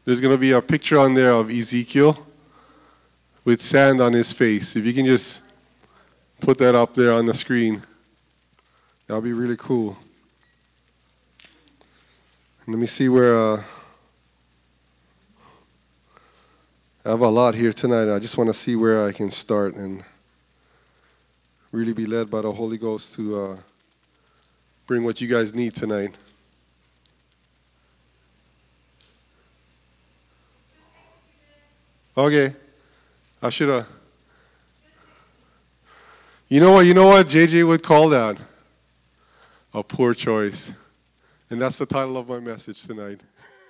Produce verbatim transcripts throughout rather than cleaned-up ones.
There's going to be a picture on there of Ezekiel with sand on his face. If you can just put that up there on the screen, that'll be really cool. And let me see where... Uh, I have a lot here tonight. I just want to see where I can start and really be led by the Holy Ghost to uh, bring what you guys need tonight. Okay. I should have. You know what? You know what J J would call that? A poor choice. And that's the title of my message tonight.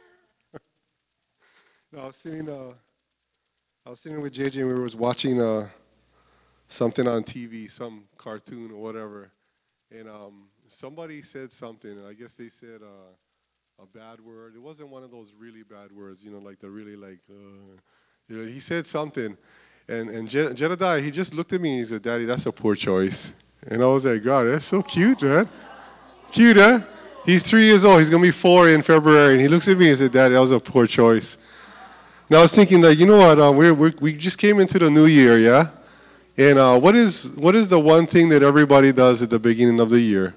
no, I was sitting... Uh, I was sitting with J J and we were watching uh, something on T V, some cartoon or whatever, and um, somebody said something, and I guess they said uh, a bad word. It wasn't one of those really bad words, you know, like the really like, uh, you know, he said something, and, and Je- Jedediah, he just looked at me and he said, Daddy, that's a poor choice. And I was like, God, that's so cute, man. Cute, huh? He's three years old. He's going to be four in February, and he looks at me and said, Daddy, that was a poor choice. Now I was thinking, like, you know what? Uh, we're, we're, we just came into the new year, yeah. And uh, what is what is the one thing that everybody does at the beginning of the year?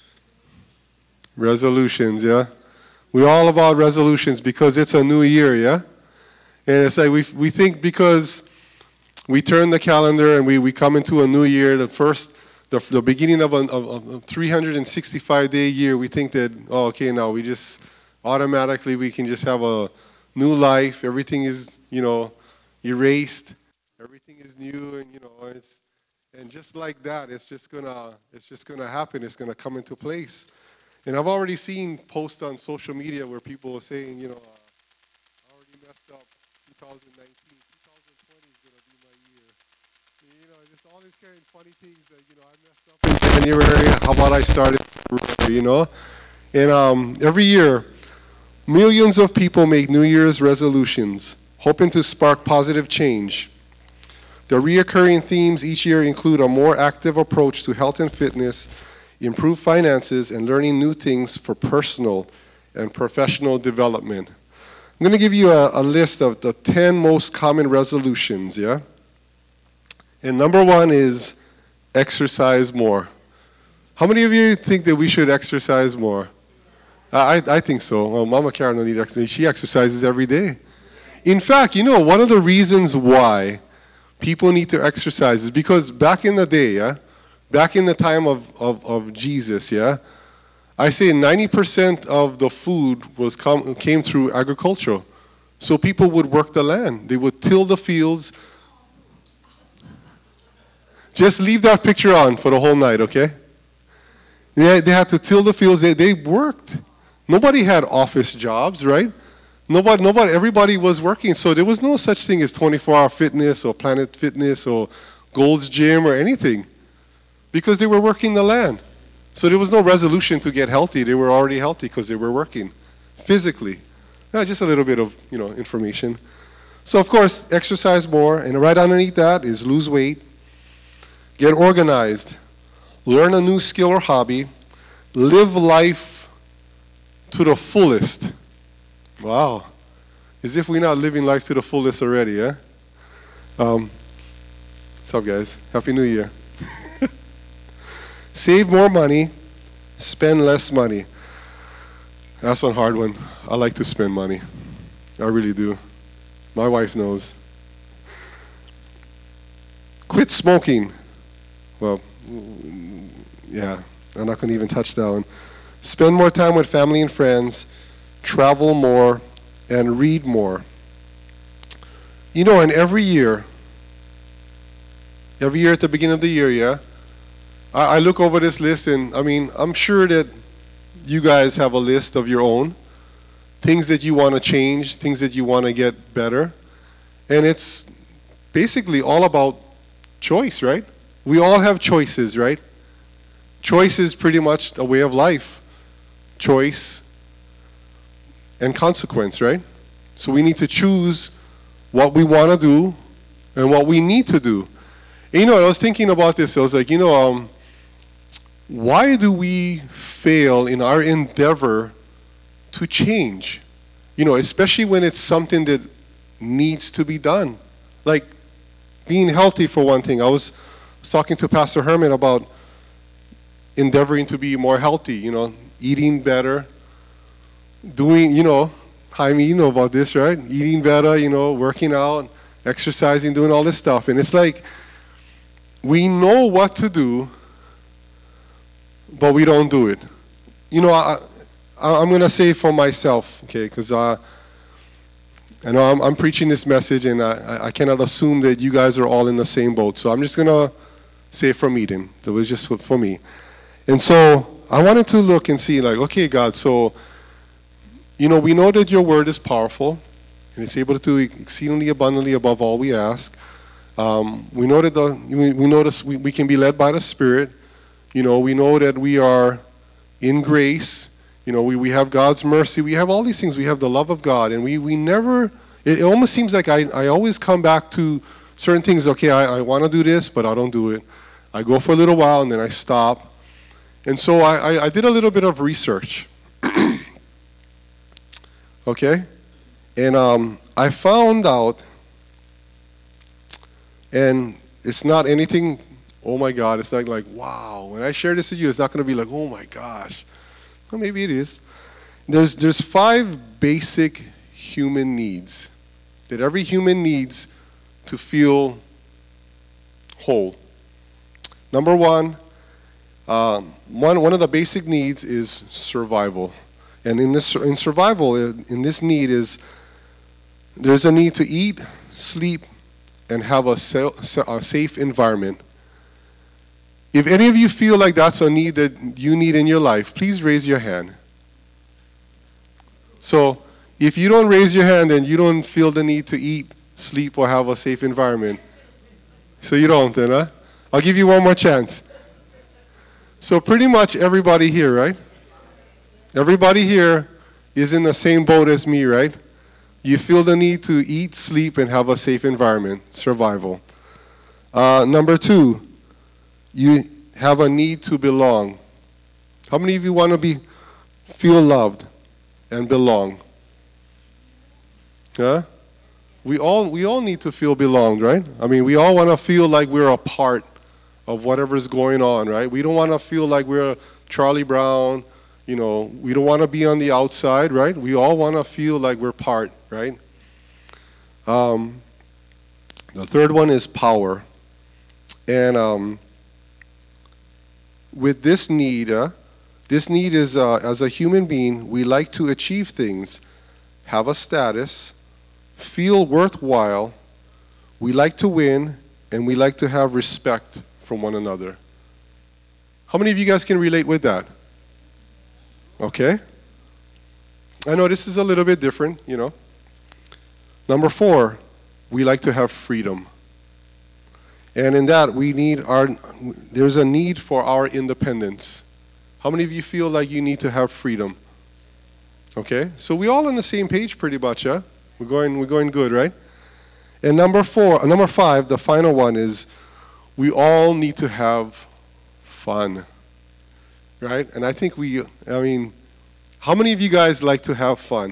Resolutions, yeah. We're all about resolutions because it's a new year, yeah. And it's like we we think because we turn the calendar and we, we come into a new year, the first the the beginning of a, of a three hundred sixty-five day year, we think that oh okay now we just automatically we can just have a new life, everything is, you know, erased, everything is new, and you know, it's, and just like that, it's just gonna, it's just gonna happen. It's gonna come into place. And I've already seen posts on social media where people are saying, you know, uh, I already messed up twenty nineteen, twenty twenty is gonna be my year. And, you know, just all these kind of funny things that, you know, I messed up in January. How about I started, you know, and um, every year. Millions of people make New Year's resolutions, hoping to spark positive change. The reoccurring themes each year include a more active approach to health and fitness, improved finances, and learning new things for personal and professional development. I'm going to give you a, a list of the ten most common resolutions, yeah? And number one is exercise more. How many of you think that we should exercise more? I, I think so. Well, Mama Karen don't need exercise. She exercises every day. In fact, you know, one of the reasons why people need to exercise is because back in the day, yeah, back in the time of, of, of Jesus, yeah, I say ninety percent of the food was come, came through agriculture. So people would work the land. They would till the fields. Just leave that picture on for the whole night, okay? Yeah, they had to till the fields. They, they worked. Nobody had office jobs, right? Nobody, nobody, everybody was working. So there was no such thing as twenty-four hour fitness or Planet Fitness or Gold's Gym or anything because they were working the land. So there was no resolution to get healthy. They were already healthy because they were working physically. Yeah, just a little bit of, you know, information. So, of course, exercise more. And right underneath that is lose weight, get organized, learn a new skill or hobby, live life to the fullest. Wow. As if we're not living life to the fullest already, yeah? Um, what's up, guys? Happy New Year. Save more money, spend less money. That's one hard one. I like to spend money. I really do. My wife knows. Quit smoking. Well, yeah, I'm not going to even touch that one. Spend more time with family and friends, travel more, and read more. You know, and every year, every year at the beginning of the year, yeah, I, I look over this list and, I mean, I'm sure that you guys have a list of your own, things that you want to change, things that you want to get better. And it's basically all about choice, right? We all have choices, right? Choice is pretty much a way of life. Choice and consequence, right? So we need to choose what we want to do and what we need to do. And you know, I was thinking about this. I was like, you know, um, why do we fail in our endeavor to change? You know, especially when it's something that needs to be done. Like being healthy, for one thing. I was talking to Pastor Herman about endeavoring to be more healthy, you know, eating better, doing, you know, Jaime, you know about this, right? Eating better, you know, working out, exercising, doing all this stuff. And it's like, we know what to do, but we don't do it. You know, I, I, I'm going to say for myself, okay, because uh, I know I'm, I'm preaching this message, and I, I cannot assume that you guys are all in the same boat. So I'm just going to say from Eden. That was just for, for me. And so I wanted to look and see, like, okay, God, so, you know, we know that your word is powerful, and it's able to do exceedingly abundantly above all we ask. Um, we know that the, we, we know this, we, we can be led by the Spirit. You know, we know that we are in grace. You know, we, we have God's mercy. We have all these things. We have the love of God. And we, we never, it, it almost seems like I, I always come back to certain things. Okay, I, I want to do this, but I don't do it. I go for a little while, and then I stop. And so I, I, I did a little bit of research. Okay? And um, I found out, and it's not anything, oh my God, it's not like, wow. When I share this with you, it's not going to be like, oh my gosh. Well, maybe it is. There's, there's five basic human needs that every human needs to feel whole. Number one, um, one, one of the basic needs is survival. And in this, in survival, in this need is, there's a need to eat, sleep, and have a, a safe environment. If any of you feel like that's a need that you need in your life, please raise your hand. So if you don't raise your hand, then you don't feel the need to eat, sleep, or have a safe environment. So you don't, then, huh? I'll give you one more chance. So pretty much everybody here, right? Everybody here is in the same boat as me, right? You feel the need to eat, sleep, and have a safe environment, survival. Uh, number two, you have a need to belong. How many of you want to be, feel loved and belong? Huh? We all, we all need to feel belonged, right? I mean, we all want to feel like we're a part of whatever's going on, right? We don't want to feel like we're Charlie Brown. You know, we don't want to be on the outside, right? We all want to feel like we're part, right? Um, the third one is power. And um, with this need, uh, this need is, uh, as a human being, we like to achieve things, have a status, feel worthwhile, we like to win, and we like to have respect from one another. How many of you guys can relate with that? Okay. I know this is a little bit different, you know. Number four, we like to have freedom. And in that, we need our, there's a need for our independence. How many of you feel like you need to have freedom? Okay. So we all on the same page pretty much, yeah? We're going, we're going good, right? And number four, number five, the final one is we all need to have fun. Right? And I think we, I mean, how many of you guys like to have fun?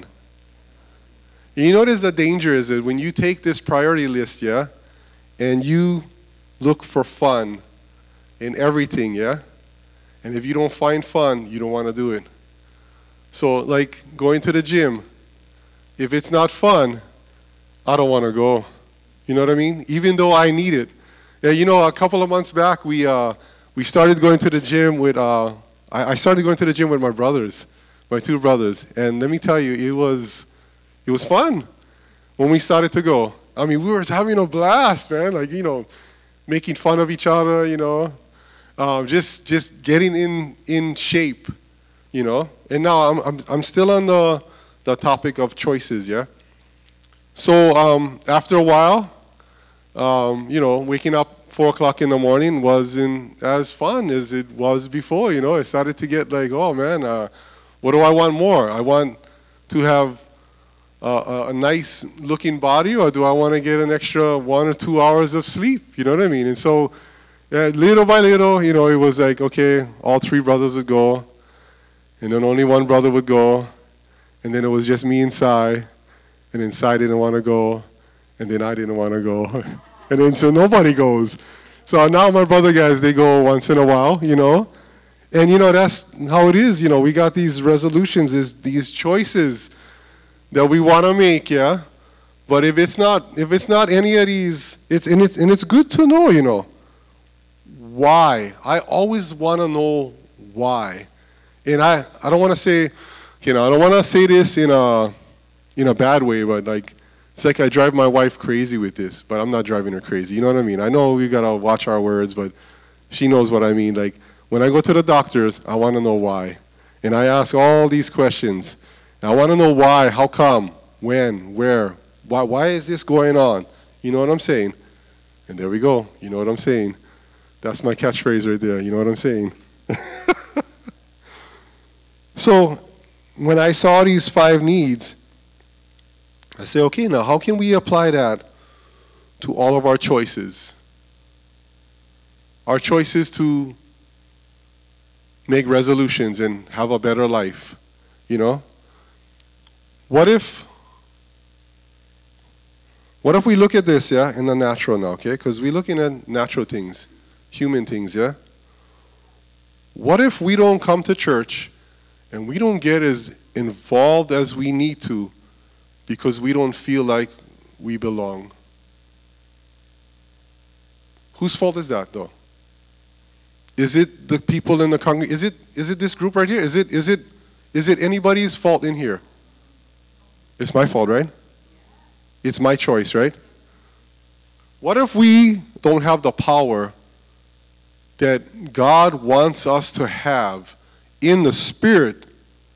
You notice the danger is that when you take this priority list, yeah, and you look for fun in everything, yeah, and if you don't find fun, you don't want to do it. So, like going to the gym, if it's not fun, I don't want to go. You know what I mean? Even though I need it. Yeah, you know, a couple of months back, we uh, we started going to the gym with. Uh, I started going to the gym with my brothers, my two brothers, and let me tell you, it was, it was fun when we started to go. I mean, we were having a blast, man. Like, you know, making fun of each other, you know, um, just just getting in in shape, you know. And now I'm I'm I'm still on the the topic of choices, yeah. So um, after a while, um, you know, waking up four o'clock in the morning wasn't as fun as it was before, you know. I started to get like, oh man, uh, what do I want more? I want to have uh, a nice looking body, or do I want to get an extra one or two hours of sleep? You know what I mean? And so uh, little by little, you know, it was like, okay, all three brothers would go, and then only one brother would go, and then it was just me inside, and then Sai didn't want to go, and then I didn't want to go, and then so nobody goes. So now my brother guys, they go once in a while, you know, and you know that's how it is. You know, we got these resolutions, is these choices that we want to make, yeah. But if it's not, if it's not any of these, it's and it's and it's good to know, you know, why. I always want to know why, and I I don't want to say, you know, I don't want to say this in a in a bad way, but like it's like I drive my wife crazy with this, but I'm not driving her crazy. You know what I mean? I know we gotta watch our words, but she knows what I mean. Like when I go to the doctors, I want to know why, and I ask all these questions. I want to know why, how come, when, where, why, why is this going on? You know what I'm saying? And there we go. You know what I'm saying? That's my catchphrase right there. You know what I'm saying? So when I saw these five needs, I say, okay, now how can we apply that to all of our choices? Our choices to make resolutions and have a better life, you know? What if, what if we look at this, yeah, in the natural now, okay? Because we're looking at natural things, human things, yeah? What if we don't come to church and we don't get as involved as we need to because we don't feel like we belong? Whose fault is that, though? Is it the people in the congregation? Is it is it this group right here? Is it is it is it anybody's fault in here? It's my fault, right? It's my choice, right? What if we don't have the power that God wants us to have in the Spirit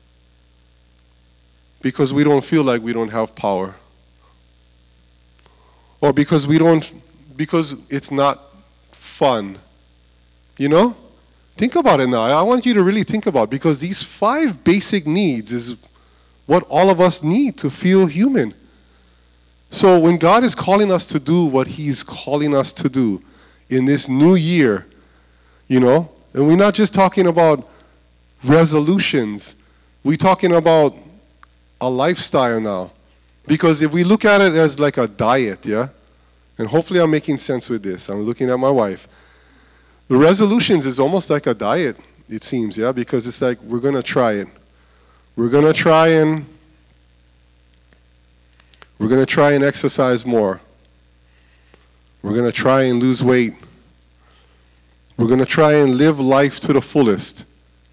because we don't feel like we don't have power? Or because we don't, because it's not fun. You know? Think about it now. I want you to really think about it, because these five basic needs is what all of us need to feel human. So when God is calling us to do what He's calling us to do in this new year, you know, and we're not just talking about resolutions, we're talking about a lifestyle now. Because if we look at it as like a diet, yeah, and hopefully I'm making sense with this. I'm looking at my wife. The resolutions is almost like a diet, it seems, yeah, because it's like we're going to try it. We're going to try and we're going to try and exercise more. We're going to try and lose weight. We're going to try and live life to the fullest.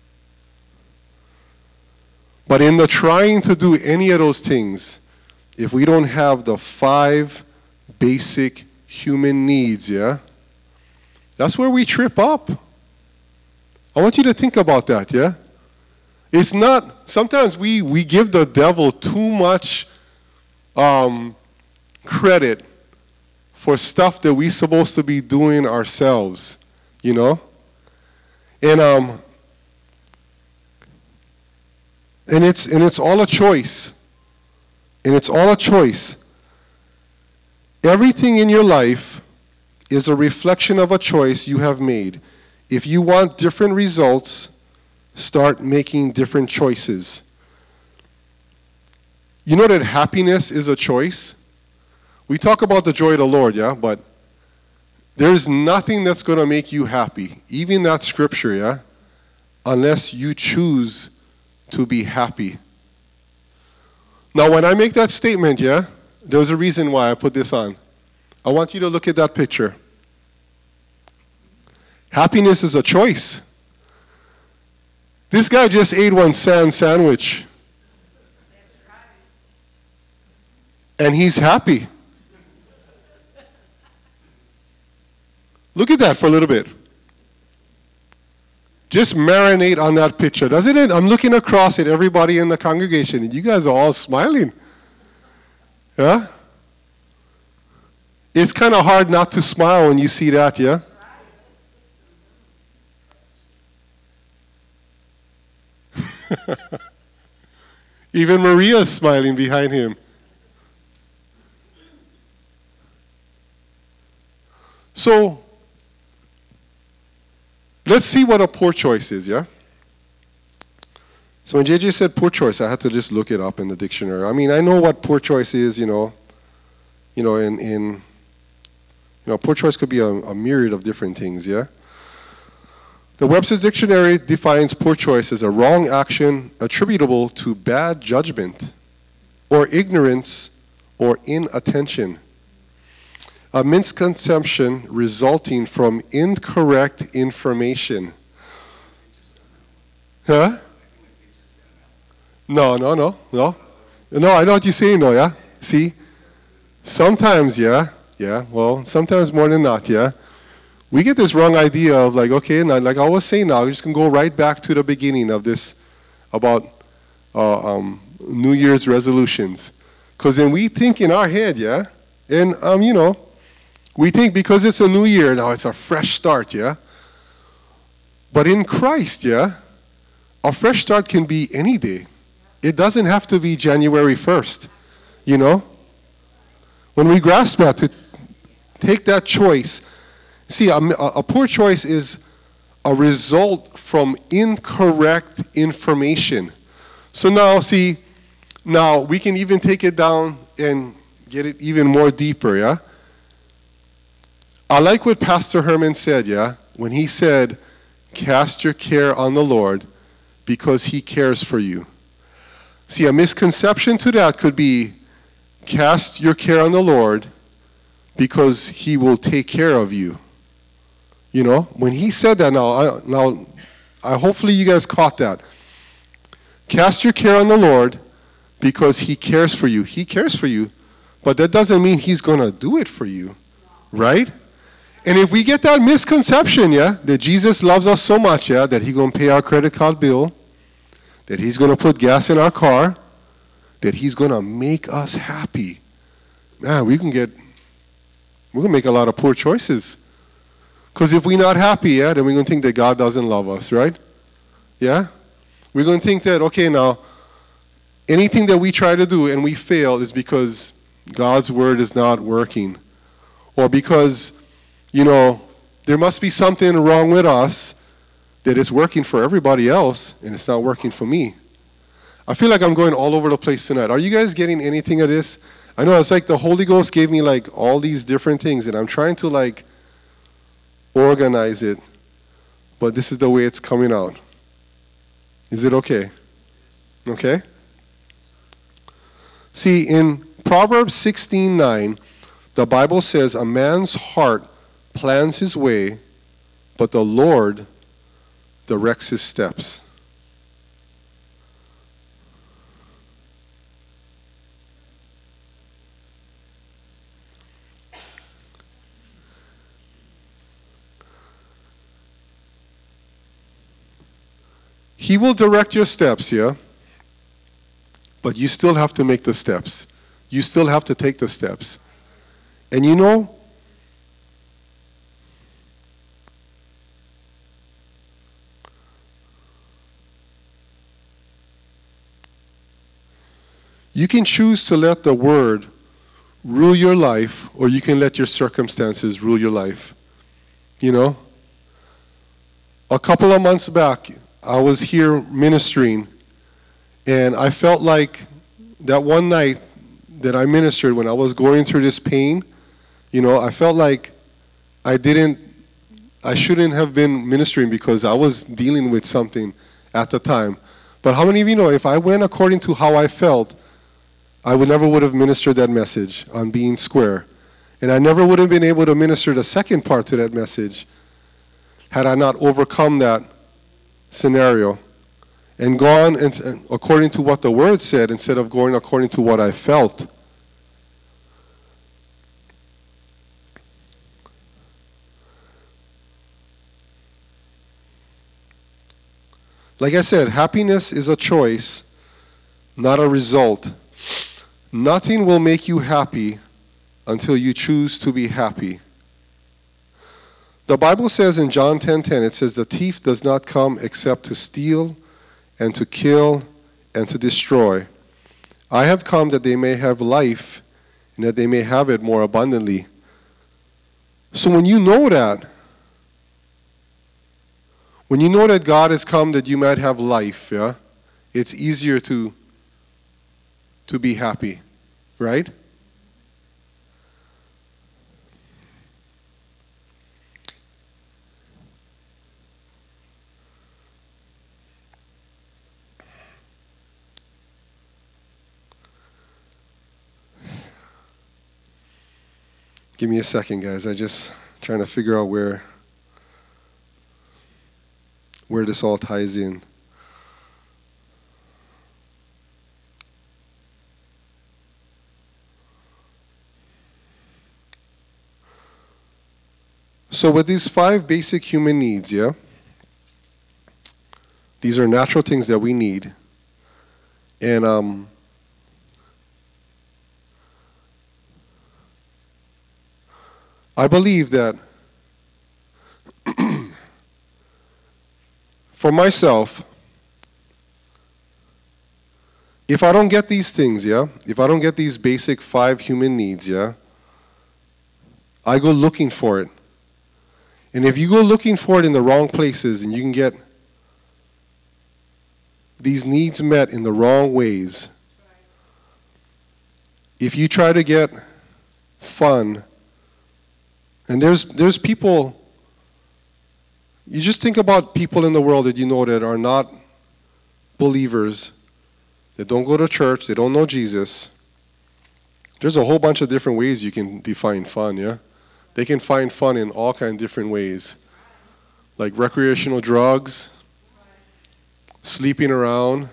But in the trying to do any of those things, if we don't have the five basic human needs, yeah, that's where we trip up. I want you to think about that, yeah? It's not, sometimes we, we give the devil too much um, credit for stuff that we're supposed to be doing ourselves, you know? And um, and it's and it's all a choice. And it's all a choice. Everything in your life is a reflection of a choice you have made. If you want different results, start making different choices. You know that happiness is a choice? We talk about the joy of the Lord, yeah, but there's nothing that's going to make you happy, even that scripture, yeah, unless you choose to be happy. Now, when I make that statement, yeah, there's a reason why I put this on. I want you to look at that picture. Happiness is a choice. This guy just ate one sand sandwich. And he's happy. Look at that for a little bit. Just marinate on that picture, doesn't it? I'm looking across at everybody in the congregation, and you guys are all smiling. Yeah? It's kind of hard not to smile when you see that, yeah? Even Maria's smiling behind him. So, let's see what a poor choice is, yeah? So when J J said poor choice, I had to just look it up in the dictionary. I mean, I know what poor choice is, you know. You know, in, in you know, poor choice could be a, a myriad of different things, yeah? The Webster's Dictionary defines poor choice as a wrong action attributable to bad judgment or ignorance or inattention. A misconception resulting from incorrect information. Huh? No, no, no, no. No, I know what you're saying though, yeah? See? Sometimes, yeah, yeah, well, sometimes more than not, yeah. We get this wrong idea of like, okay, now, like I was saying now, we're just going to go right back to the beginning of this about uh, um, New Year's resolutions. Because then we think in our head, yeah, and, um, you know, we think because it's a new year, now it's a fresh start, yeah. But in Christ, yeah, a fresh start can be any day. It doesn't have to be January first, you know. When we grasp that, to take that choice, see, a, a poor choice is a result from incorrect information. So now, see, now we can even take it down and get it even more deeper, yeah? I like what Pastor Herman said, yeah? When he said, cast your care on the Lord because he cares for you. See, a misconception to that could be, cast your care on the Lord because he will take care of you. You know, when he said that, now, I, now, I hopefully you guys caught that. Cast your care on the Lord because he cares for you. He cares for you, but that doesn't mean he's going to do it for you, right? And if we get that misconception, yeah, that Jesus loves us so much, yeah, that he's going to pay our credit card bill, that he's going to put gas in our car, that he's going to make us happy. Man, we can get, we're going to make a lot of poor choices. Because if we're not happy, yeah, then we're going to think that God doesn't love us, right? Yeah? We're going to think that, okay, now, anything that we try to do and we fail is because God's word is not working. Or because, you know, there must be something wrong with us that is working for everybody else and it's not working for me. I feel like I'm going all over the place tonight. Are you guys getting anything of this? I know it's like the Holy Ghost gave me like all these different things and I'm trying to like organize it, but this is the way it's coming out. Is it okay? Okay? See, in Proverbs sixteen nine, the Bible says, a man's heart plans his way, but the Lord directs his steps. He will direct your steps, yeah? But you still have to make the steps. You still have to take the steps. And you know, you can choose to let the word rule your life, or you can let your circumstances rule your life. You know? A couple of months back, I was here ministering, and I felt like that one night that I ministered when I was going through this pain, you know, I felt like I didn't, I shouldn't have been ministering because I was dealing with something at the time. But how many of you know if I went according to how I felt, I would never would have ministered that message on being square. And I never would have been able to minister the second part to that message had I not overcome that scenario and gone and, according to what the word said instead of going according to what I felt. Like I said, happiness is a choice, not a result. Nothing will make you happy until you choose to be happy. The Bible says in John ten ten, it says, the thief does not come except to steal and to kill and to destroy. I have come that they may have life and that they may have it more abundantly. So when you know that, when you know that God has come that you might have life, yeah, it's easier to, to be happy, right? Give me a second, guys. I just trying to figure out where where this all ties in. So with these five basic human needs, yeah? These are natural things that we need. And um I believe that for myself, if I don't get these things, yeah, if I don't get these basic five human needs, yeah, I go looking for it. And if you go looking for it in the wrong places and you can get these needs met in the wrong ways, if you try to get fun, and there's there's people, you just think about people in the world that you know that are not believers, that don't go to church, they don't know Jesus. There's a whole bunch of different ways you can define fun, yeah? They can find fun in all kinds of different ways. Like recreational drugs, sleeping around,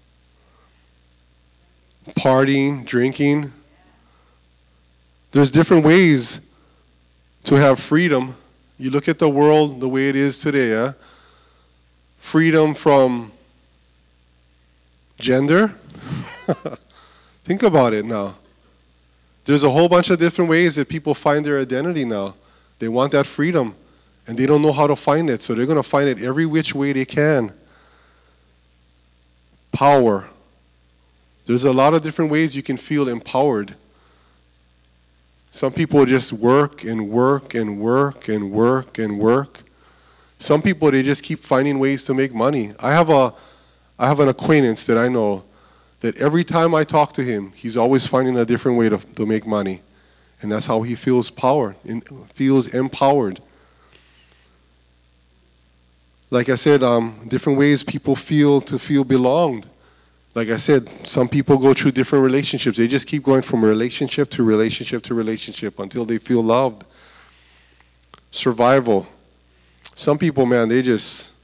partying, drinking. There's different ways to have freedom. You look at the world the way it is today, yeah? Freedom from gender. Think about it now. There's a whole bunch of different ways that people find their identity now. They want that freedom, and they don't know how to find it, so they're going to find it every which way they can. Power. There's a lot of different ways you can feel empowered. Some people just work and work and work and work and work. Some people, they just keep finding ways to make money. I have a, I have an acquaintance that I know that every time I talk to him, he's always finding a different way to, to make money. And that's how he feels power, feels empowered. Like I said, um, different ways people feel to feel belonged. Like I said, some people go through different relationships. They just keep going from relationship to relationship to relationship until they feel loved. Survival. Some people, man, they just,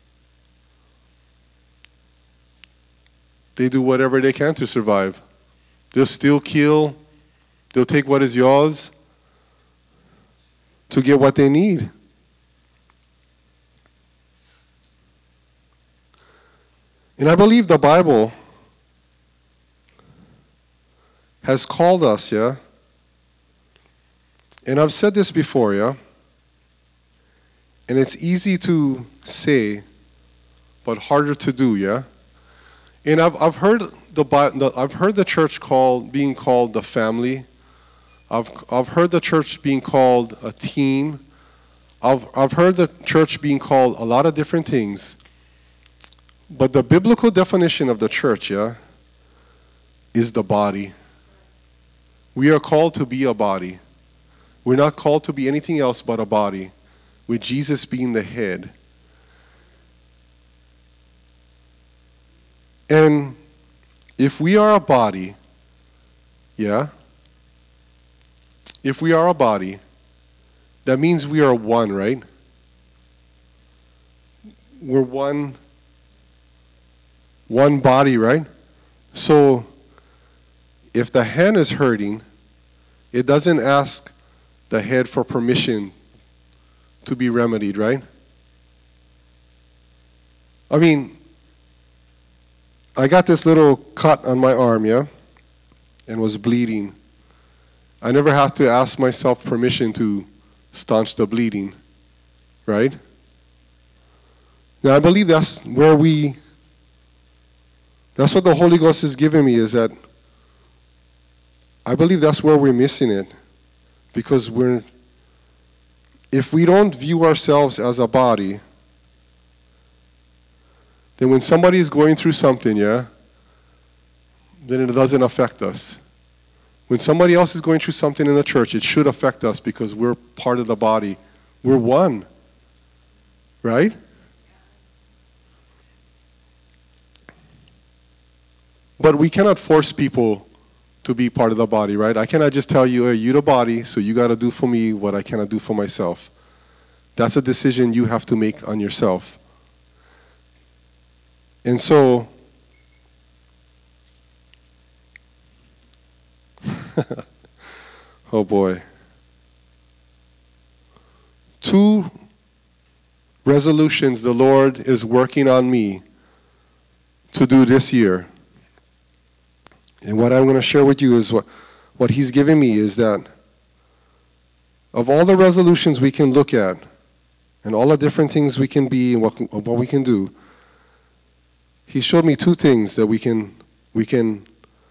they do whatever they can to survive. They'll still kill. They'll take what is yours to get what they need. And I believe the Bible has called us, yeah? And I've said this before, yeah? And it's easy to say, but harder to do, yeah? And I've I've heard the I've heard the church called being called the family. I've I've heard the church being called a team. I've I've heard the church being called a lot of different things. But the biblical definition of the church, yeah, is the body. We are called to be a body. We're not called to be anything else but a body, with Jesus being the head. And if we are a body, yeah, if we are a body, that means we are one, right? We're one, one body, right? So if the hand is hurting, it doesn't ask the head for permission to be remedied, right? I mean, I got this little cut on my arm, yeah, and was bleeding. I never had to ask myself permission to staunch the bleeding, right? Now, I believe that's where we, that's what the Holy Ghost is giving me, is that I believe that's where we're missing it. Because we're, if we don't view ourselves as a body, then when somebody is going through something, yeah, then it doesn't affect us. When somebody else is going through something in the church, it should affect us because we're part of the body. We're one. Right? But we cannot force people to be part of the body, right? I cannot just tell you, hey, you're the body, so you got to do for me what I cannot do for myself. That's a decision you have to make on yourself. And so, oh boy. Two resolutions the Lord is working on me to do this year. And what I'm going to share with you is what, what He's given me is that of all the resolutions we can look at and all the different things we can be and what, what we can do, He showed me two things that we can we can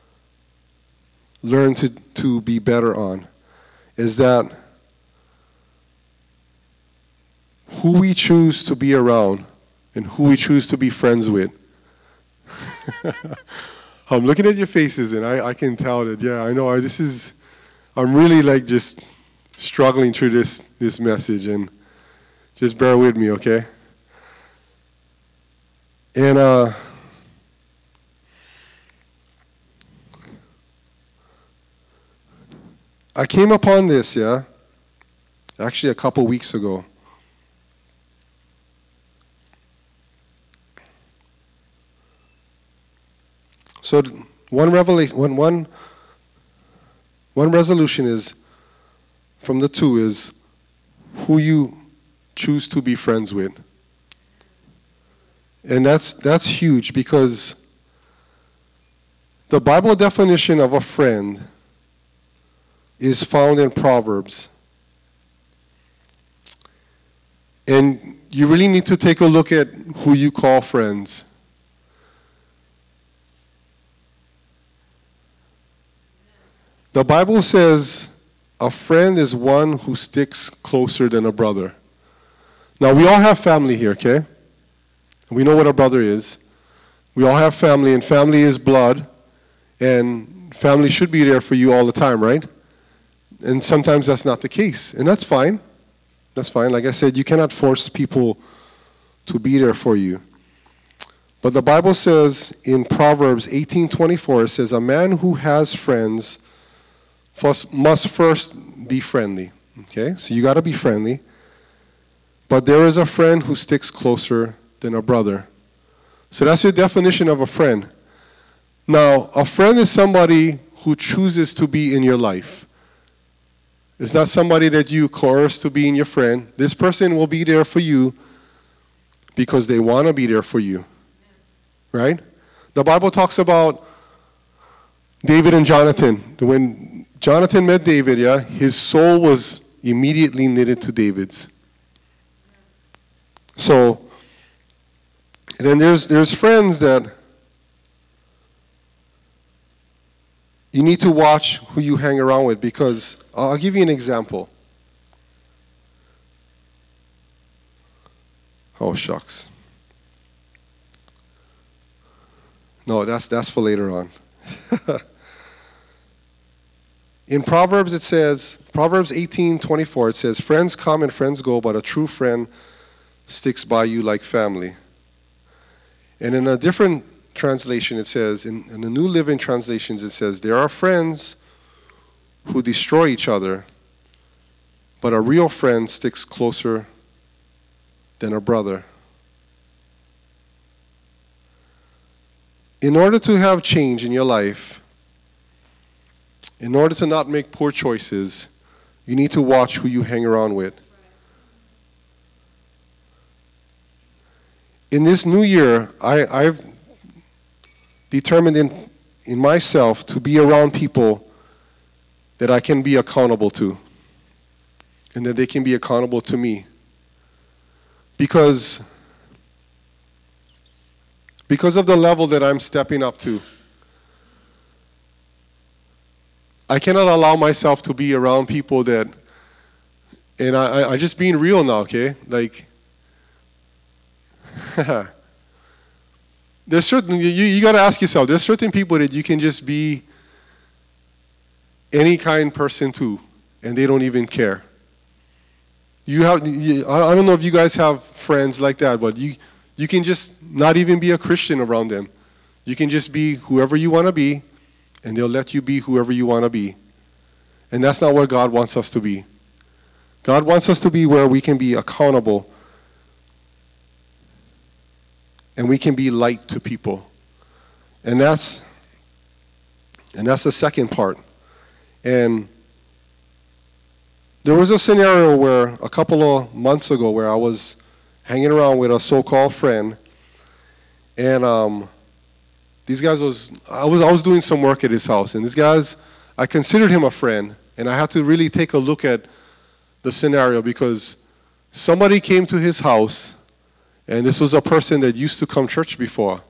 learn to, to be better on. Is that who we choose to be around and who we choose to be friends with. I'm looking at your faces and I, I can tell that, yeah, I know, I, this is, I'm really like just struggling through this, this message, and just bear with me, okay? And uh, I came upon this, yeah, actually a couple weeks ago. So one revelation, one, one, one resolution is, from the two, is who you choose to be friends with. And that's that's huge, because the Bible definition of a friend is found in Proverbs. And you really need to take a look at who you call friends. The Bible says a friend is one who sticks closer than a brother. Now, we all have family here, okay? We know what a brother is. We all have family, and family is blood, and family should be there for you all the time, right? And sometimes that's not the case, and that's fine. That's fine. Like I said, you cannot force people to be there for you. But the Bible says in Proverbs eighteen twenty-four, it says, a man who has friends First, must first be friendly. Okay, so you got to be friendly. But there is a friend who sticks closer than a brother. So that's your definition of a friend. Now, a friend is somebody who chooses to be in your life. It's not somebody that you coerce to be in your friend. This person will be there for you because they want to be there for you. Right? The Bible talks about David and Jonathan. When Jonathan met David, yeah, his soul was immediately knitted to David's. So, and then there's there's friends that you need to watch who you hang around with, because I'll give you an example. Oh, shucks. No, that's that's for later on. In Proverbs it says, Proverbs eighteen twenty-four, it says, friends come and friends go, but a true friend sticks by you like family. And in a different translation it says, in, in the New Living Translations it says, there are friends who destroy each other, but a real friend sticks closer than a brother. In order to have change in your life, in order to not make poor choices, you need to watch who you hang around with. In this new year, I, I've determined in, in myself to be around people that I can be accountable to, and that they can be accountable to me. Because, because of the level that I'm stepping up to, I cannot allow myself to be around people that, and I, I, I just being real now, okay? Like, there's certain, you, you got to ask yourself, there's certain people that you can just be any kind person to, and they don't even care. You have, you, I don't know if you guys have friends like that, but you, you can just not even be a Christian around them. You can just be whoever you want to be, and they'll let you be whoever you want to be. And that's not where God wants us to be. God wants us to be where we can be accountable and we can be light to people. And that's and that's the second part. And there was a scenario where a couple of months ago where I was hanging around with a so-called friend, and um, these guys was I was I was doing some work at his house, and these guys, I considered him a friend, and I had to really take a look at the scenario because somebody came to his house, and this was a person that used to come church before,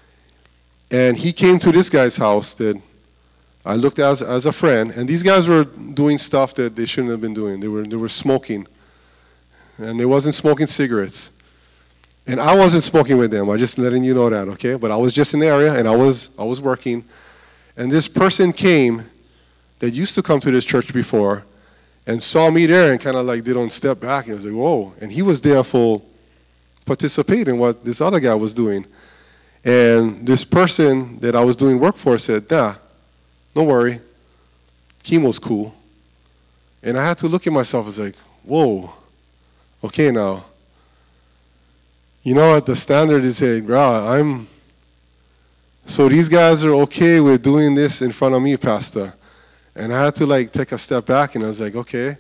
and he came to this guy's house that I looked at as, as a friend, and these guys were doing stuff that they shouldn't have been doing. They were they were smoking, and they wasn't smoking cigarettes. And I wasn't smoking with them. I'm just letting you know that, okay? But I was just in the area, and I was I was working. And this person came that used to come to this church before and saw me there and kind of like did on step back. And I was like, whoa. And he was there for participating in what this other guy was doing. And this person that I was doing work for said, nah, don't worry. Chemo's cool. And I had to look at myself and was like, whoa, okay now. You know what, the standard is saying, bro, I'm, so these guys are okay with doing this in front of me, Pastor. And I had to like take a step back and I was like, okay,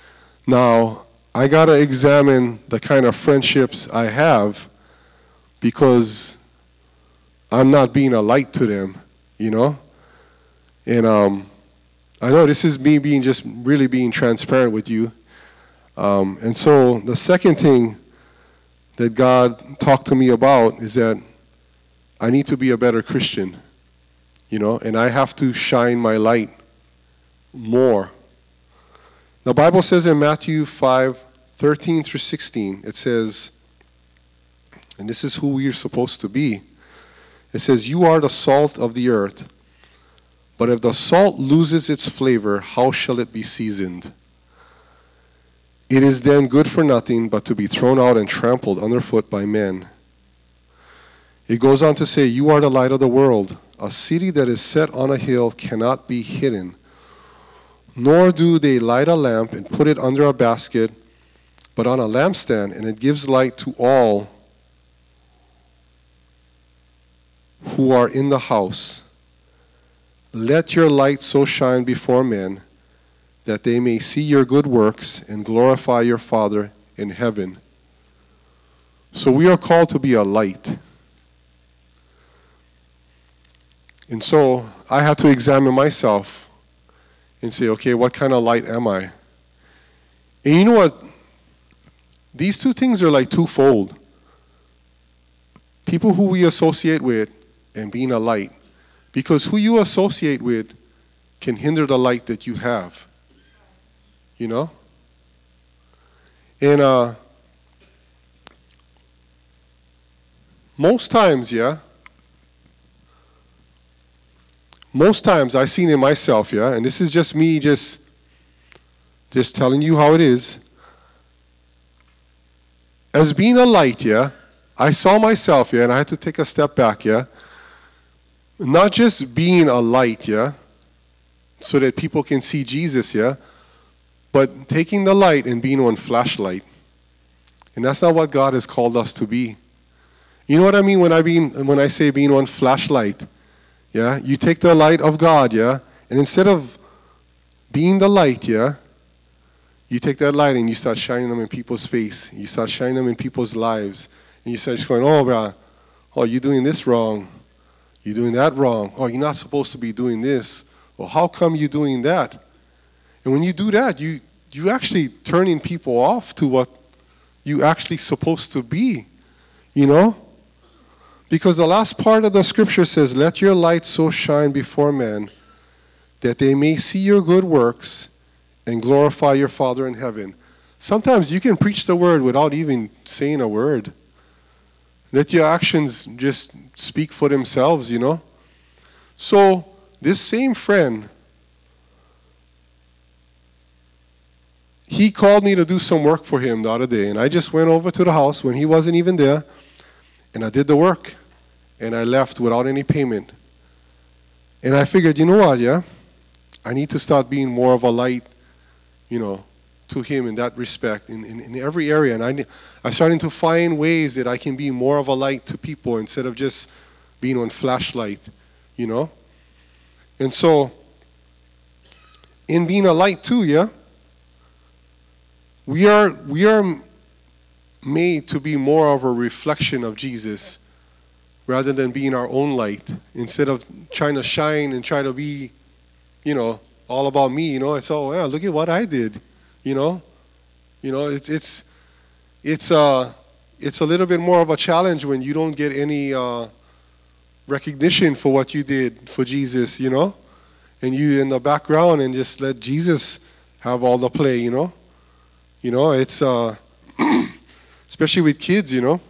now I got to examine the kind of friendships I have because I'm not being a light to them, you know? And um, I know this is me being just really being transparent with you. Um, and so the second thing that God talked to me about is that I need to be a better Christian, you know, and I have to shine my light more. The Bible says in Matthew five, thirteen through sixteen, it says, and this is who we are supposed to be. It says, you are the salt of the earth, but if the salt loses its flavor, how shall it be seasoned? It is then good for nothing but to be thrown out and trampled underfoot by men. It goes on to say, you are the light of the world. A city that is set on a hill cannot be hidden. Nor do they light a lamp and put it under a basket, but on a lampstand, and it gives light to all who are in the house. Let your light so shine before men that they may see your good works and glorify your Father in heaven. So we are called to be a light. And so I have to examine myself and say, okay, what kind of light am I? And you know what? These two things are like twofold. People who we associate with and being a light. Because who you associate with can hinder the light that you have. You know? And uh, most times, yeah, most times I've seen in myself, yeah, and this is just me just, just telling you how it is. As being a light, yeah, I saw myself, yeah, and I had to take a step back, yeah. Not just being a light, yeah, so that people can see Jesus, yeah, but taking the light and being one flashlight. And that's not what God has called us to be. You know what I mean when I mean when I say being one flashlight? Yeah, you take the light of God, yeah, and instead of being the light, yeah, you take that light and you start shining them in people's face. You start shining them in people's lives. And you start just going, oh, bro, oh, you're doing this wrong. You're doing that wrong. Oh, you're not supposed to be doing this. Well, how come you're doing that? And when you do that, you you actually turning people off to what you actually supposed to be, you know? Because the last part of the scripture says, let your light so shine before men that they may see your good works and glorify your Father in heaven. Sometimes you can preach the word without even saying a word. Let your actions just speak for themselves, you know. So this same friend, he called me to do some work for him the other day, and I just went over to the house when he wasn't even there, and I did the work, and I left without any payment. And I figured, you know what, yeah, I need to start being more of a light, you know, to him in that respect, in, in, in every area. And I, I'm starting to find ways that I can be more of a light to people instead of just being on flashlight, you know. And so, in being a light too, yeah, we are we are made to be more of a reflection of Jesus rather than being our own light. Instead of trying to shine and try to be, you know, all about me, you know, it's oh yeah, look at what I did, you know, you know, it's it's it's uh it's a little bit more of a challenge when you don't get any uh, recognition for what you did for Jesus, you know, and you in the background and just let Jesus have all the play, you know, you know, it's uh, especially with kids, you know,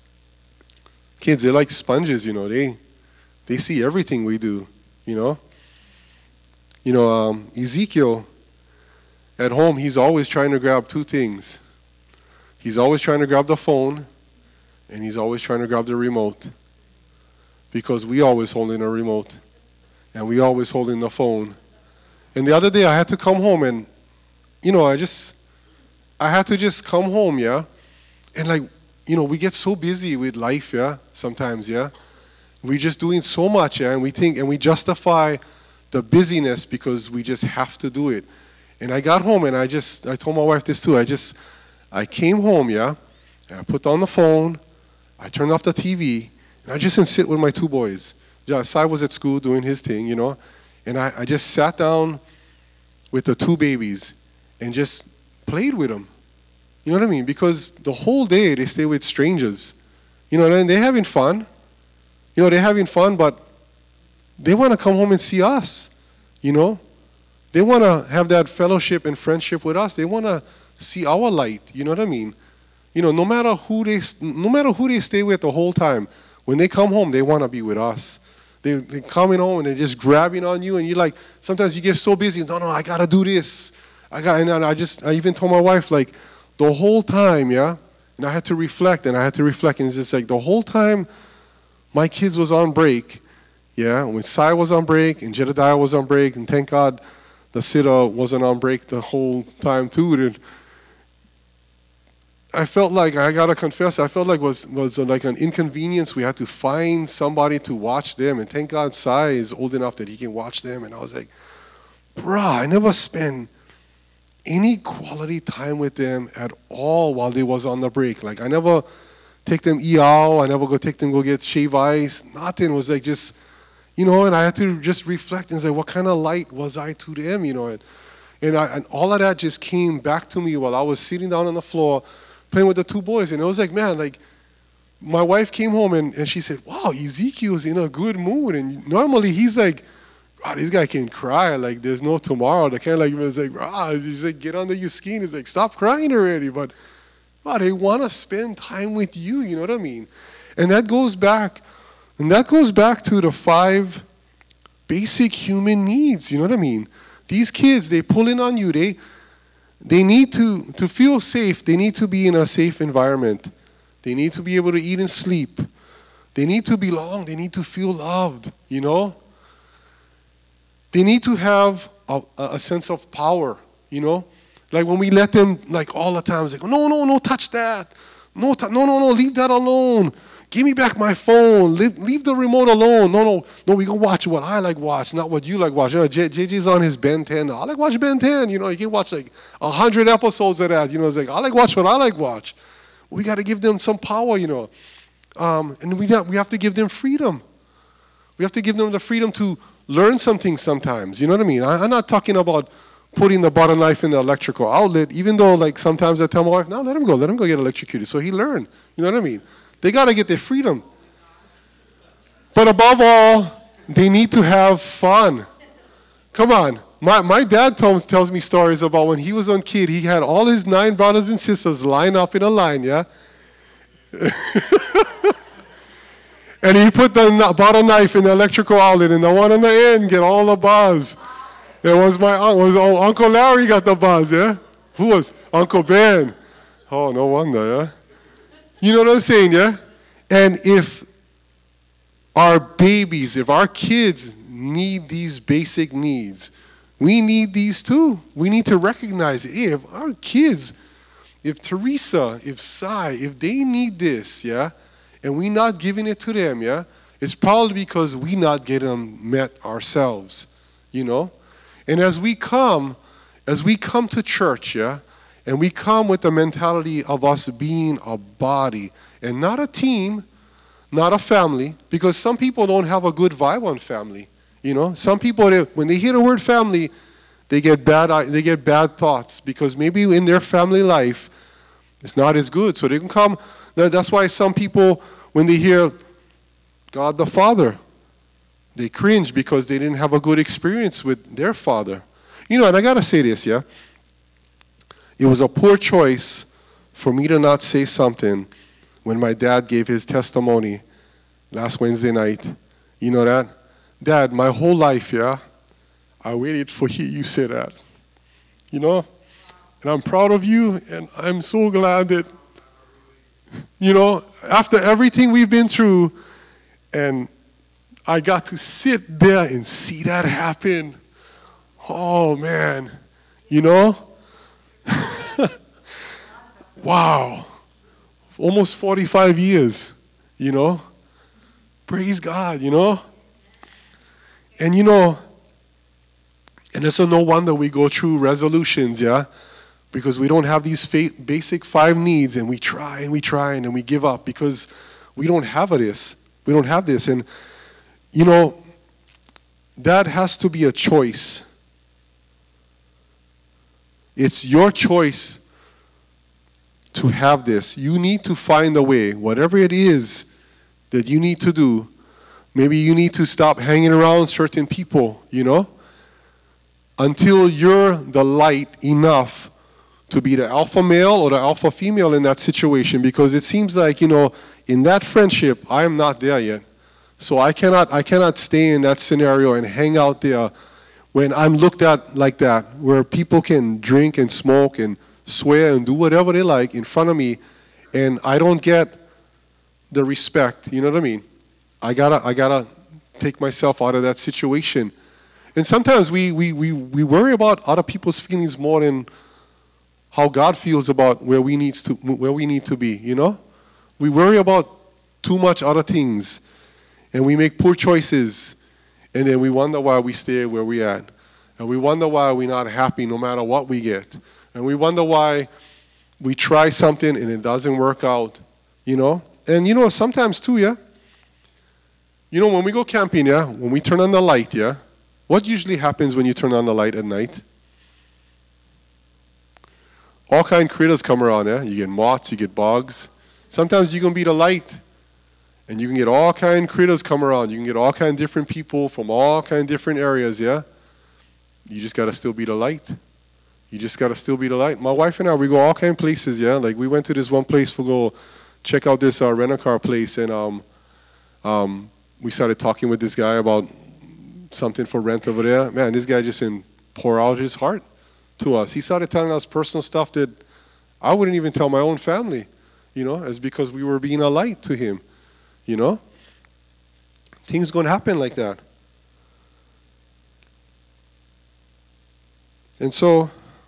kids they're like sponges, you know, they they see everything we do, you know. You know, um, Ezekiel, at home, he's always trying to grab two things. He's always trying to grab the phone, and he's always trying to grab the remote. Because we always holding a remote, and we always holding the phone. And the other day, I had to come home, and, you know, I just, I had to just come home, yeah? And, like, you know, we get so busy with life, yeah, sometimes, yeah? We're just doing so much, yeah, and we think, and we justify the busyness because we just have to do it. And I got home and I just, I told my wife this too, I just, I came home, yeah, and I put down the phone, I turned off the T V, and I just didn't sit with my two boys. Sai was at school doing his thing, you know, and I, I just sat down with the two babies and just played with them. You know what I mean? Because the whole day they stay with strangers. You know, and they're having fun. You know, they're having fun, but they want to come home and see us, you know. They want to have that fellowship and friendship with us. They want to see our light, you know what I mean? You know, no matter who they no matter who they stay with the whole time, when they come home, they want to be with us. They, they're coming home and they're just grabbing on you, and you're like, sometimes you get so busy, no, no, I got to do this. I got, and I just, I even told my wife, like, the whole time, yeah, and I had to reflect, and I had to reflect, and it's just like, the whole time my kids was on break, yeah, when Sai was on break and Jedediah was on break, and thank God the sitter wasn't on break the whole time too. And I felt like, I gotta confess, I felt like it was was like an inconvenience. We had to find somebody to watch them, and thank God Sai is old enough that he can watch them. And I was like, bruh, I never spent any quality time with them at all while they was on the break. Like I never take them E O, I never go take them go get shave ice. Nothing. It was like just, you know, and I had to just reflect and say, what kind of light was I to them, you know? And, and, I, and all of that just came back to me while I was sitting down on the floor playing with the two boys. And it was like, man, like, my wife came home and, and she said, wow, Ezekiel's in a good mood. And normally he's like, wow, this guy can cry like there's no tomorrow. The kind of like, was like, wow, he's like, get under your skin. He's like, stop crying already. But, wow, they want to spend time with you, you know what I mean? And that goes back And that goes back to the five basic human needs, you know what I mean? These kids, they pull in on you. They they need to, to feel safe. They need to be in a safe environment. They need to be able to eat and sleep. They need to belong. They need to feel loved, you know? They need to have a, a sense of power, you know? Like when we let them, like all the time, it's like, no, no, no, touch that. No, t- no, no, no, leave that alone. Give me back my phone. Leave, leave the remote alone. No, no, no, we can watch what I like watch, not what you like watch. You know, J- JJ's on his Ben ten. I like watch Ben ten. You know, you can watch like a hundred episodes of that. You know, it's like, I like watch what I like watch. We got to give them some power, you know. Um, and we got, we have to give them freedom. We have to give them the freedom to learn something sometimes. You know what I mean? I, I'm not talking about putting the butter knife in the electrical outlet, even though like sometimes I tell my wife, no, let him go. Let him go get electrocuted. So he learned. You know what I mean? They got to get their freedom. But above all, they need to have fun. Come on. My my dad tells, tells me stories about when he was a kid, he had all his nine brothers and sisters line up in a line, yeah? And he put the kn- butter knife in the electrical outlet, and the one on the end get all the buzz. It was my uncle. Was oh, Uncle Larry got the buzz, yeah? Who was? Uncle Ben. Oh, no wonder, yeah? You know what I'm saying, yeah? And if our babies, if our kids need these basic needs, we need these too. We need to recognize it. Hey, if our kids, if Teresa, if Sai, if they need this, yeah, and we're not giving it to them, yeah, it's probably because we not getting them met ourselves, you know? And as we come, as we come to church, yeah, and we come with the mentality of us being a body and not a team, not a family, because some people don't have a good vibe on family. You know, some people, they, when they hear the word family, they get bad they get bad thoughts because maybe in their family life, it's not as good. So they can come. That's why some people, when they hear God the Father, they cringe because they didn't have a good experience with their father. You know, and I got to say this, yeah? It was a poor choice for me to not say something when my dad gave his testimony last Wednesday night. You know that? Dad, my whole life, yeah, I waited for hear you say that. You know? And I'm proud of you, and I'm so glad that, you know, after everything we've been through, and I got to sit there and see that happen. Oh, man. You know? Wow. Almost forty-five years, you know? Praise God, you know? And you know, and it's no wonder we go through resolutions, yeah? Because we don't have these basic five needs, and we try and we try and then we give up because we don't have this. We don't have this. And, you know, that has to be a choice. It's your choice to have this. You need to find a way, whatever it is that you need to do. Maybe you need to stop hanging around certain people, you know, until you're the light enough to be the alpha male or the alpha female in that situation, because it seems like, you know, in that friendship, I am not there yet. So I cannot I cannot stay in that scenario and hang out there when I'm looked at like that, where people can drink and smoke and swear and do whatever they like in front of me, and I don't get the respect. You know what I mean? I gotta I gotta take myself out of that situation. And sometimes we we we, we worry about other people's feelings more than how God feels about where we needs to where we need to be, you know? We worry about too much other things, and we make poor choices, and then we wonder why we stay where we at. And we wonder why we're not happy no matter what we get. And we wonder why we try something and it doesn't work out, you know? And you know, sometimes too, yeah? You know, when we go camping, yeah, when we turn on the light, yeah, what usually happens when you turn on the light at night? All kind of critters come around, yeah? You get moths, you get bugs. Sometimes you can be the light, and you can get all kind of critters come around. You can get all kind of different people from all kind of different areas, yeah? You just got to still be the light. You just got to still be the light. My wife and I, we go all kind of places, yeah? Like, we went to this one place for go check out this uh, rent-a-car place, and um, um, we started talking with this guy about something for rent over there. Man, this guy just didn't pour out his heart to us. He started telling us personal stuff that I wouldn't even tell my own family, you know, as because we were being a light to him, you know. Things going to happen like that. And so,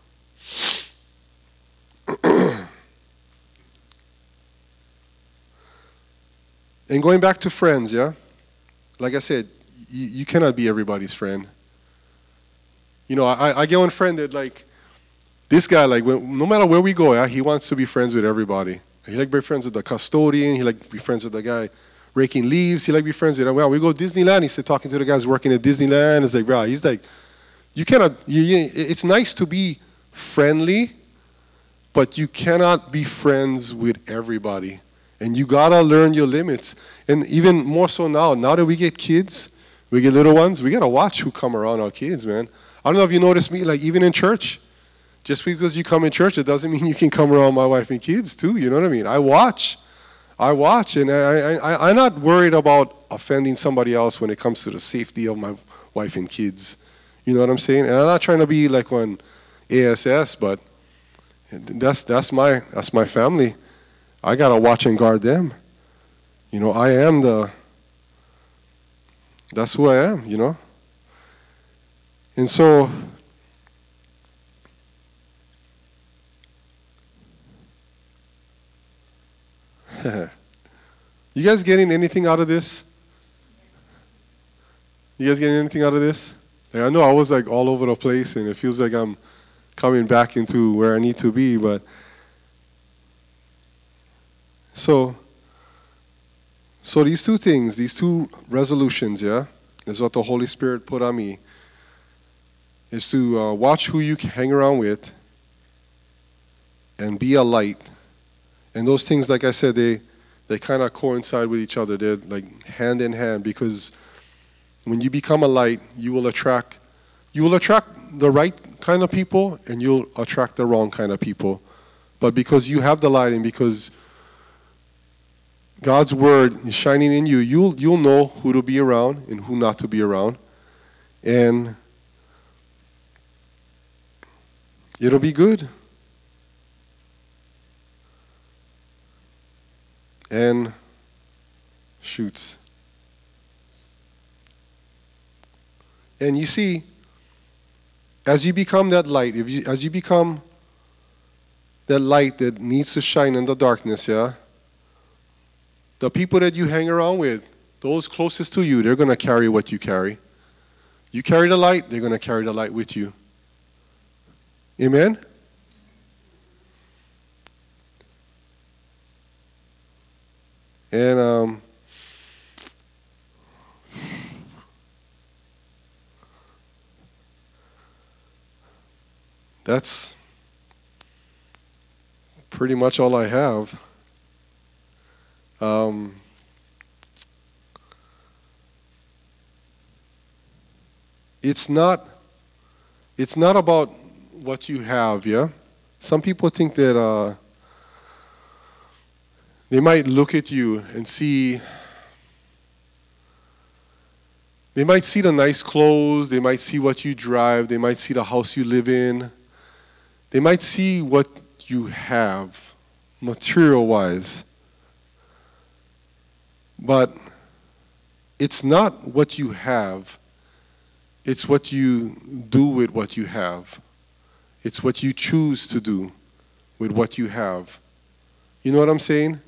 and going back to friends, yeah? Like I said, you, you cannot be everybody's friend. You know, I, I get one friend that, like, this guy, like, when, no matter where we go, yeah, he wants to be friends with everybody. He like to be friends with the custodian. He like to be friends with the guy raking leaves. He like to be friends with, well, we go to Disneyland. He said, talking to the guys working at Disneyland. It's like, bro, he's like, you cannot, you, you, it's nice to be friendly, but you cannot be friends with everybody. And you got to learn your limits. And even more so now, now that we get kids, we get little ones, we got to watch who come around our kids, man. I don't know if you notice me, like even in church, just because you come in church, it doesn't mean you can come around my wife and kids too, you know what I mean? I watch. I watch, and I, I, I'm not worried about offending somebody else when it comes to the safety of my wife and kids. You know what I'm saying? And I'm not trying to be like one A S S, but that's that's my that's my family. I gotta watch and guard them. You know, I am the. That's who I am. You know. And so. You guys getting anything out of this? You guys getting anything out of this? Like, I know I was like all over the place, and it feels like I'm coming back into where I need to be, but so so these two things, these two resolutions, yeah, is what the Holy Spirit put on me, is to uh, watch who you hang around with and be a light. And those things, like I said, they they kind of coincide with each other. They're like hand in hand, because when you become a light, you will attract you will attract the right kind of people, and you'll attract the wrong kind of people. But because you have the light, and because God's word is shining in you, you'll you'll know who to be around and who not to be around. And it'll be good. And shoots. And you see, as you become that light, if you, as you become that light that needs to shine in the darkness, yeah, the people that you hang around with, those closest to you, they're going to carry what you carry. You carry the light, they're going to carry the light with you. Amen? And um, that's pretty much all I have. Um, it's not it's not about what you have, yeah? Some people think that uh, they might look at you and see, they might see the nice clothes, they might see what you drive, they might see the house you live in, they might see what you have, material-wise. But it's not what you have, it's what you do with what you have. It's what you choose to do with what you have. You know what I'm saying?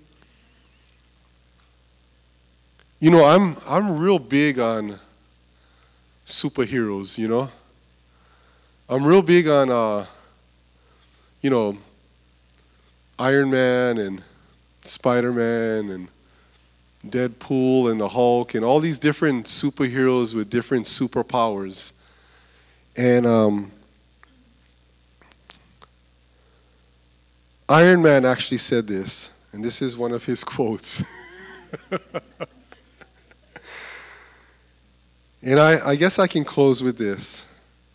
You know, I'm I'm real big on superheroes, you know? I'm real big on, uh, you know, Iron Man and Spider-Man and Deadpool and the Hulk and all these different superheroes with different superpowers. And um, Iron Man actually said this, and this is one of his quotes. And I, I guess I can close with this.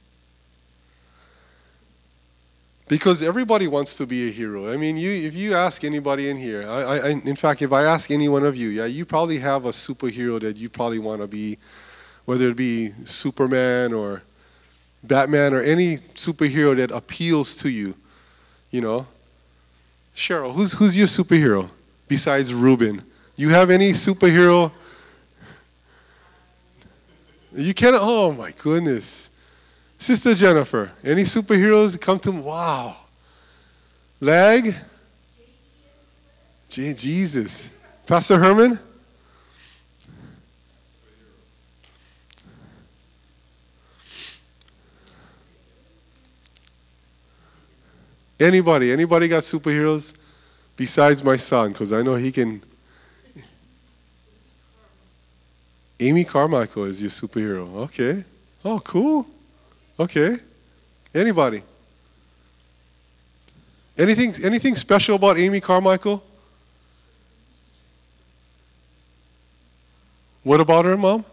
Because everybody wants to be a hero. I mean, you, if you ask anybody in here, I, I, in fact, if I ask any one of you, yeah, you probably have a superhero that you probably want to be, whether it be Superman or Batman or any superhero that appeals to you, you know. Cheryl, who's who's your superhero besides Ruben? You have any superhero? You can't, oh my goodness. Sister Jennifer, any superheroes come to, wow. Lag? J- Jesus. Pastor Herman? Anybody? Anybody got superheroes besides my son? Because I know he can. Amy Carmichael is your superhero. Okay. Oh, cool. Okay. Anybody? Anything anything special about Amy Carmichael? What about her, Mom?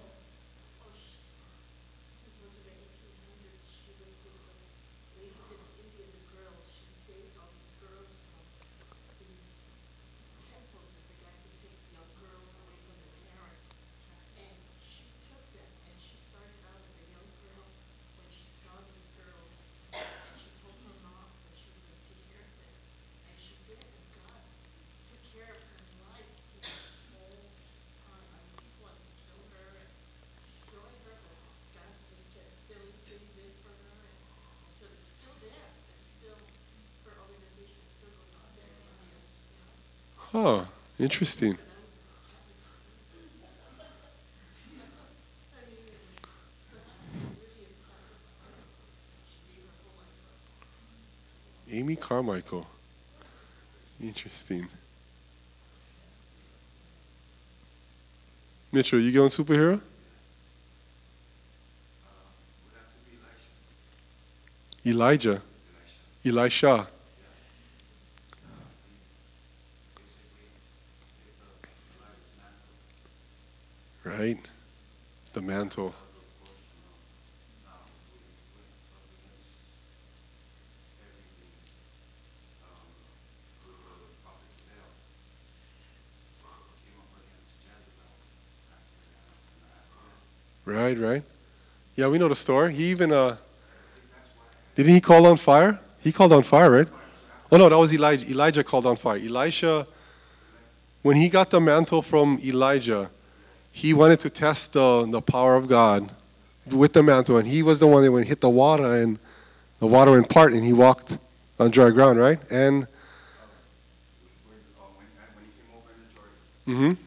Huh. Interesting. Amy Carmichael. Interesting. Mitchell, you going superhero? Elijah. Elisha. Right? The mantle. Right, right. Yeah, we know the story. He even, uh, didn't he call on fire? He called on fire, right? Oh, no, that was Elijah. Elijah called on fire. Elisha, when he got the mantle from Elijah, he wanted to test the, the power of God with the mantle, and he was the one that went hit the water, and the water went part, and he walked on dry ground, right? And, mm-hmm.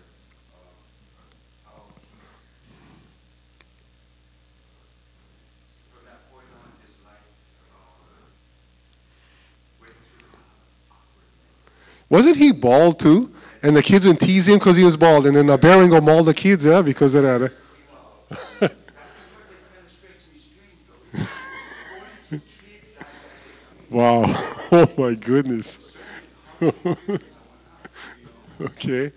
Wasn't he bald too? And the kids would tease him because he was bald, and then the bear would go maul the kids, yeah, because of that. Wow. Oh my goodness. Okay.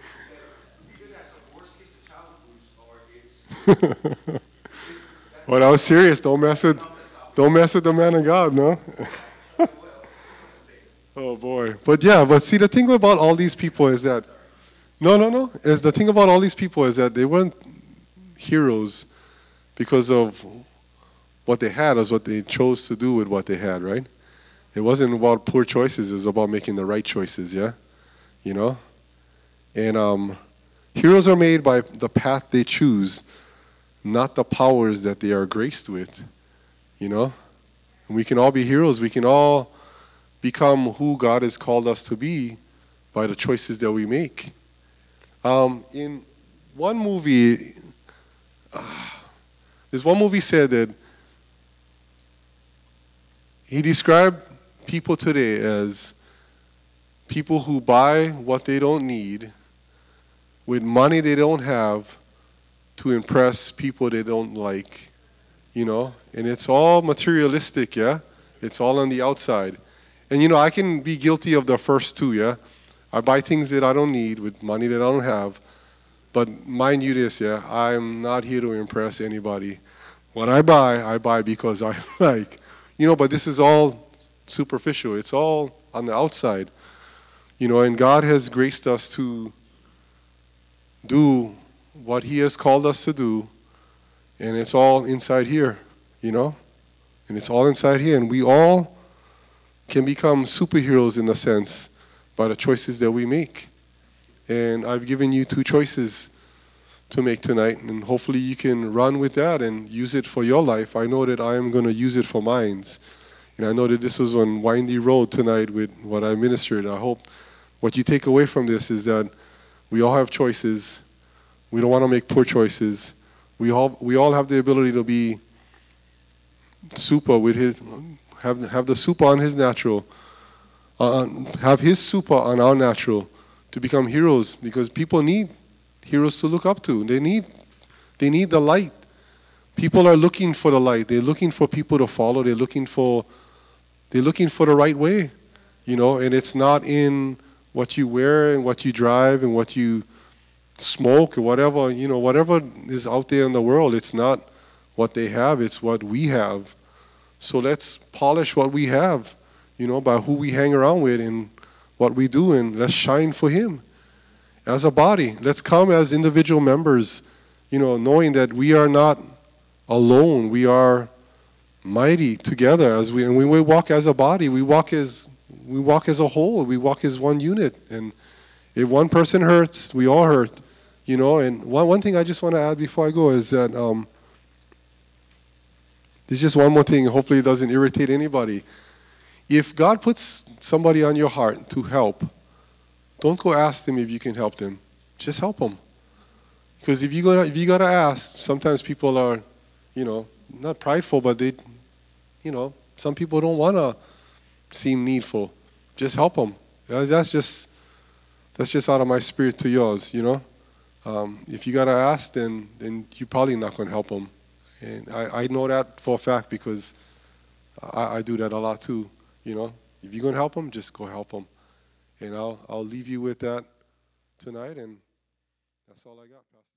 Well, that was serious. Don't mess with, don't mess with the man of God, no? Oh boy. But yeah, but see, the thing about all these people is that, no, no, no, is the thing about all these people is that they weren't heroes because of what they had, is what they chose to do with what they had, right? It wasn't about poor choices, it was about making the right choices, yeah? You know? And um, heroes are made by the path they choose, not the powers that they are graced with, you know? And we can all be heroes. We can all become who God has called us to be by the choices that we make. Um, in one movie, uh, there's one movie said that he described people today as people who buy what they don't need with money they don't have to impress people they don't like, you know? And it's all materialistic, yeah? It's all on the outside. And, you know, I can be guilty of the first two, yeah? I buy things that I don't need with money that I don't have. But mind you this, yeah? I'm not here to impress anybody. What I buy, I buy because I like. You know, but this is all superficial. It's all on the outside. You know, and God has graced us to do what He has called us to do. And it's all inside here, you know? And it's all inside here. And we all can become superheroes in a sense by the choices that we make. And I've given you two choices to make tonight, and hopefully you can run with that and use it for your life. I know that I am going to use it for mine. And I know that this was on windy road tonight with what I ministered. I hope what you take away from this is that we all have choices. We don't want to make poor choices. We all we all have the ability to be super with his, have have the super on his natural, uh, have his super on our natural, to become heroes, because people need heroes to look up to. They need they need the light. People are looking for the light. They're looking for people to follow. They're looking for they're looking for the right way, you know. And it's not in what you wear and what you drive and what you smoke or whatever, you know, whatever is out there in the world. It's not what they have. It's what we have. So let's polish what we have, you know, by who we hang around with and what we do, and let's shine for Him. As a body, let's come as individual members, you know, knowing that we are not alone. We are mighty together. As we and when we walk as a body, we walk as we walk as a whole. We walk as one unit. And if one person hurts, we all hurt, you know. And one one thing I just want to add before I go is that um, there's just one more thing. Hopefully, it doesn't irritate anybody. If God puts somebody on your heart to help, don't go ask them if you can help them. Just help them. Because if you gotta, if you gotta ask, sometimes people are, you know, not prideful, but they, you know, some people don't want to seem needful. Just help them. That's just, that's just out of my spirit to yours, you know. Um, if you gotta ask, then then you're probably not gonna help them. And I, I know that for a fact because I, I do that a lot too, you know. If you're gonna help them, just go help them. And I'll I'll leave you with that tonight, and that's all I got, Pastor.